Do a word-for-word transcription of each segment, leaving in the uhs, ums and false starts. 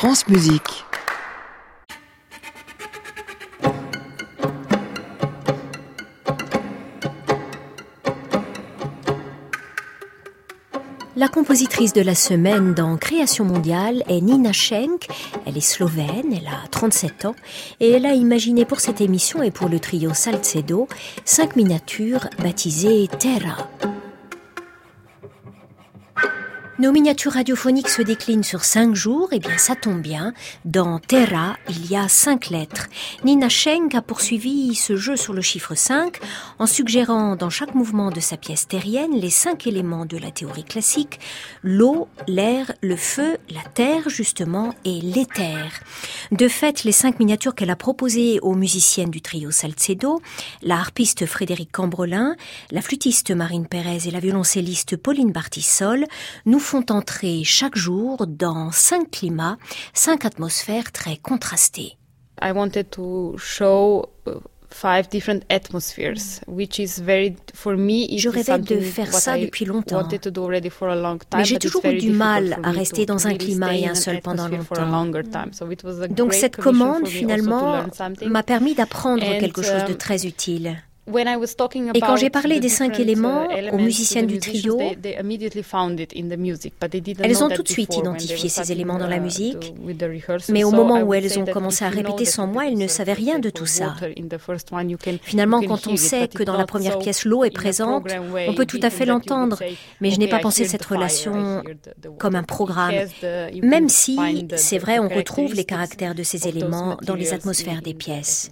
France Musique. La compositrice de la semaine dans Création mondiale est Nina Schenk. Elle est slovène, elle a trente-sept ans et elle a imaginé pour cette émission et pour le trio Salcedo cinq miniatures baptisées Terra. Nos miniatures radiophoniques se déclinent sur cinq jours, et bien ça tombe bien. Dans Terra, il y a cinq lettres. Nina Schenk a poursuivi ce jeu sur le chiffre cinq en suggérant dans chaque mouvement de sa pièce terrienne les cinq éléments de la théorie classique, l'eau, l'air, le feu, la terre justement et l'éther. De fait, les cinq miniatures qu'elle a proposées aux musiciennes du trio Salcedo, la harpiste Frédéric Cambreling, la flûtiste Marine Pérez et la violoncelliste Pauline Bartissol, nous font entrer chaque jour dans cinq climats, cinq atmosphères très contrastées. I wanted to show five different atmospheres, which is very, for me, Je rêvais de faire ça depuis longtemps, mais j'ai toujours eu du mal à rester dans un climat et un seul pendant longtemps. Donc cette commande, finalement, m'a permis d'apprendre quelque chose de très utile. Et quand j'ai parlé des cinq éléments aux musiciennes du trio, elles ont tout de suite identifié ces éléments dans la musique, mais au moment où elles ont commencé à répéter sans moi, elles ne savaient rien de tout ça. Finalement, quand on sait que dans la première pièce, l'eau est présente, on peut tout à fait l'entendre, mais je n'ai pas pensé cette relation comme un programme, même si, c'est vrai, on retrouve les caractères de ces éléments dans les atmosphères des pièces.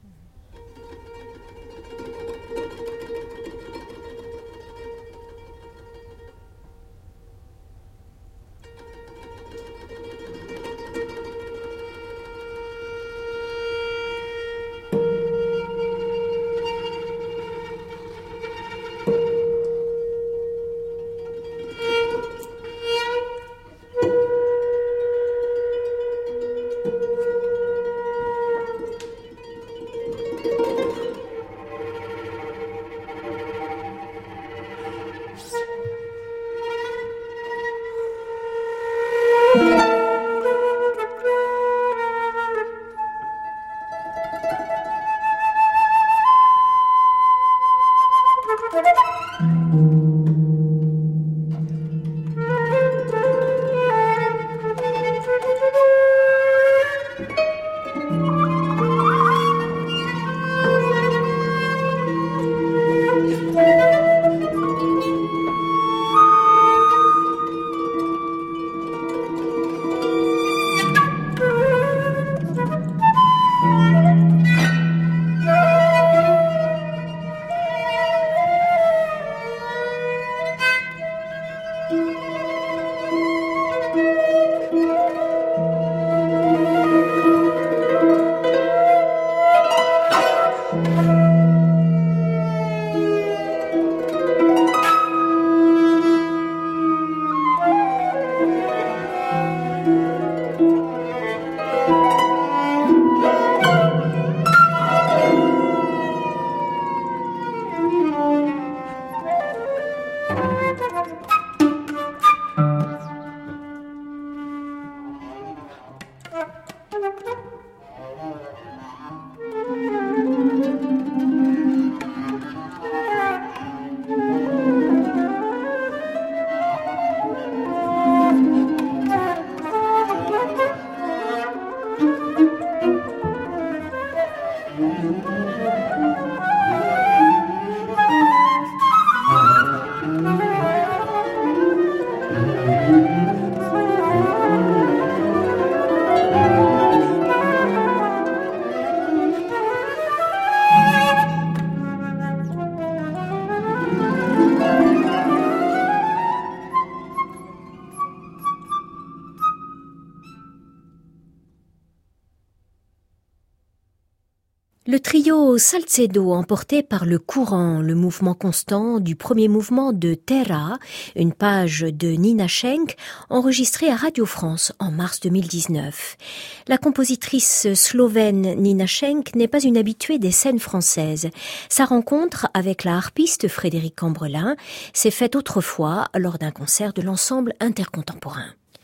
Le trio Salcedo, emporté par le courant, le mouvement constant du premier mouvement de Terra, une page de Nina Schenk, enregistrée à Radio France en mars deux mille dix-neuf. La compositrice slovène Nina Schenk n'est pas une habituée des scènes françaises. Sa rencontre avec la harpiste Frédéric Cambreling s'est faite autrefois lors d'un concert de l'ensemble intercontemporain.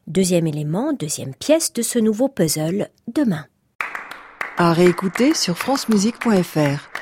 Deuxième élément, deuxième pièce de ce nouveau puzzle demain. À réécouter sur francemusique point f r.